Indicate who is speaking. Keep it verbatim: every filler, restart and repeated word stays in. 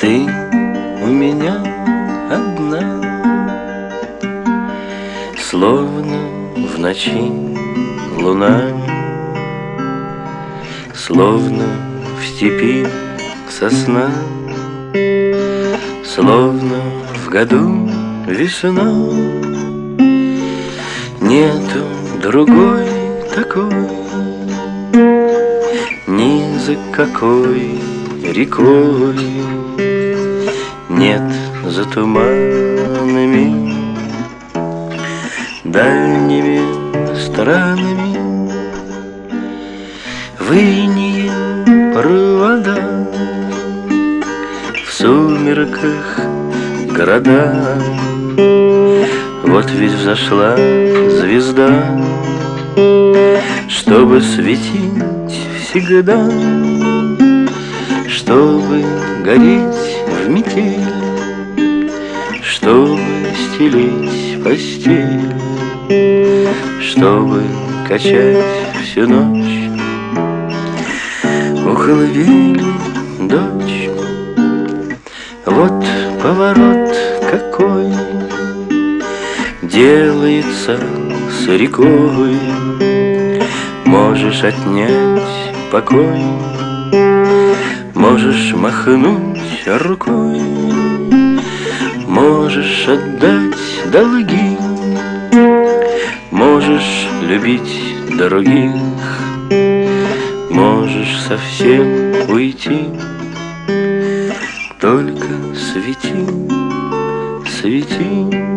Speaker 1: Ты у меня одна, словно в ночи луна, словно в степи сосна, словно в году весна. Нету другой такой, ни за какой рекой. Нет за туманами, дальними странами, в инее провода, в сумерках города. Вот ведь взошла звезда, чтобы светить всегда, чтобы гореть в метель, чтобы стелить постель, чтобы качать всю ночь у колыбели дочь. Вот поворот какой делается с рекой. Можешь отнять покой, можешь махнуть рукой, можешь отдать долги, можешь любить других, можешь совсем уйти. Только свети, свети.